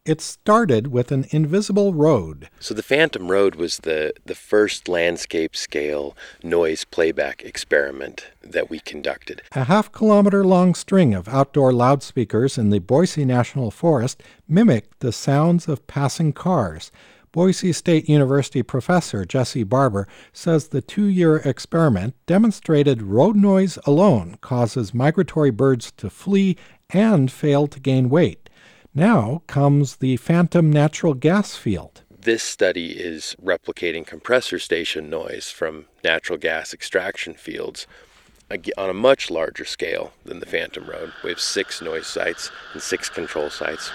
It started with an invisible road. So the Phantom Road was the first landscape-scale noise playback experiment that we conducted. A half-kilometer-long string of outdoor loudspeakers in the Boise National Forest mimicked the sounds of passing cars. Boise State University professor Jesse Barber says the 2-year experiment demonstrated road noise alone causes migratory birds to flee and fail to gain weight. Now comes the Phantom natural gas field. This study is replicating compressor station noise from natural gas extraction fields on a much larger scale than the Phantom Road. We have 6 noise sites and 6 control sites.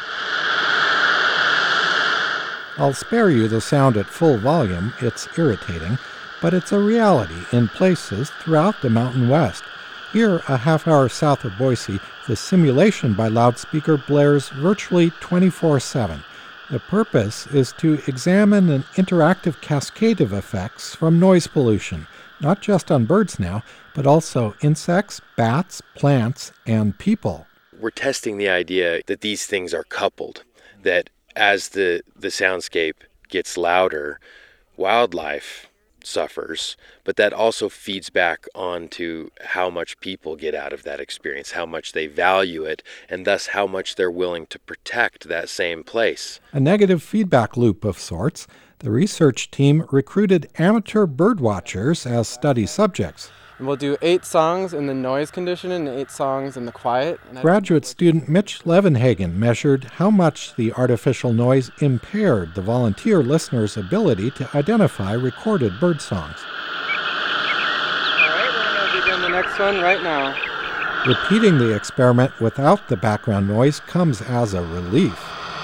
I'll spare you the sound at full volume. It's irritating, but it's a reality in places throughout the Mountain West. Here, a half-hour south of Boise, the simulation by loudspeaker blares virtually 24/7. The purpose is to examine an interactive cascade of effects from noise pollution, not just on birds now, but also insects, bats, plants, and people. We're testing the idea that these things are coupled, that as the soundscape gets louder, wildlife suffers, but that also feeds back onto how much people get out of that experience, how much they value it, and thus how much they're willing to protect that same place. A negative feedback loop of sorts. The research team recruited amateur birdwatchers as study subjects. And we'll do 8 songs in the noise condition and 8 songs in the quiet. Graduate student Mitch Levenhagen measured how much the artificial noise impaired the volunteer listeners' ability to identify recorded bird songs. All right, we're going to begin the next one right now. Repeating the experiment without the background noise comes as a relief.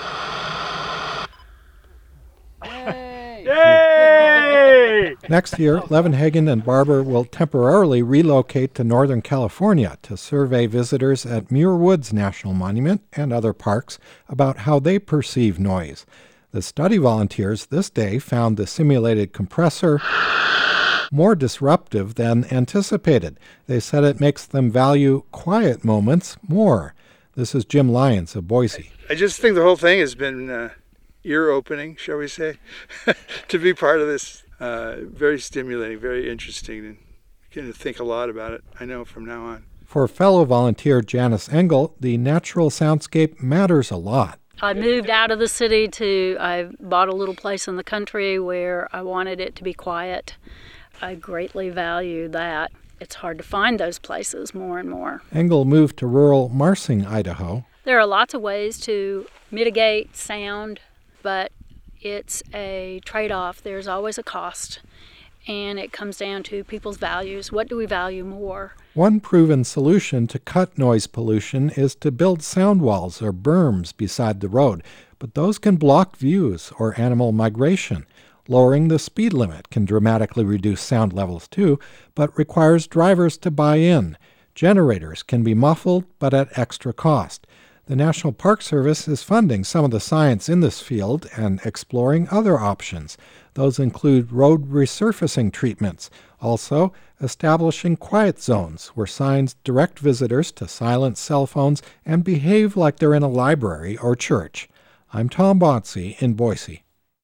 Next year, Levenhagen and Barber will temporarily relocate to Northern California to survey visitors at Muir Woods National Monument and other parks about how they perceive noise. The study volunteers this day found the simulated compressor more disruptive than anticipated. They said it makes them value quiet moments more. This is Jim Lyons of Boise. I just think the whole thing has been ear-opening, shall we say, to be part of this. Very stimulating, very interesting, and going to think a lot about it, I know, from now on. For fellow volunteer Janice Engel, the natural soundscape matters a lot. I moved out of the city I bought a little place in the country where I wanted it to be quiet. I greatly value that. It's hard to find those places more and more. Engel moved to rural Marsing, Idaho. There are lots of ways to mitigate sound, but it's a trade-off. There's always a cost, and it comes down to people's values. What do we value more? One proven solution to cut noise pollution is to build sound walls or berms beside the road, but those can block views or animal migration. Lowering the speed limit can dramatically reduce sound levels too, but requires drivers to buy in. Generators can be muffled, but at extra cost. The National Park Service is funding some of the science in this field and exploring other options. Those include road resurfacing treatments, also establishing quiet zones where signs direct visitors to silence cell phones and behave like they're in a library or church. I'm Tom Botsey in Boise.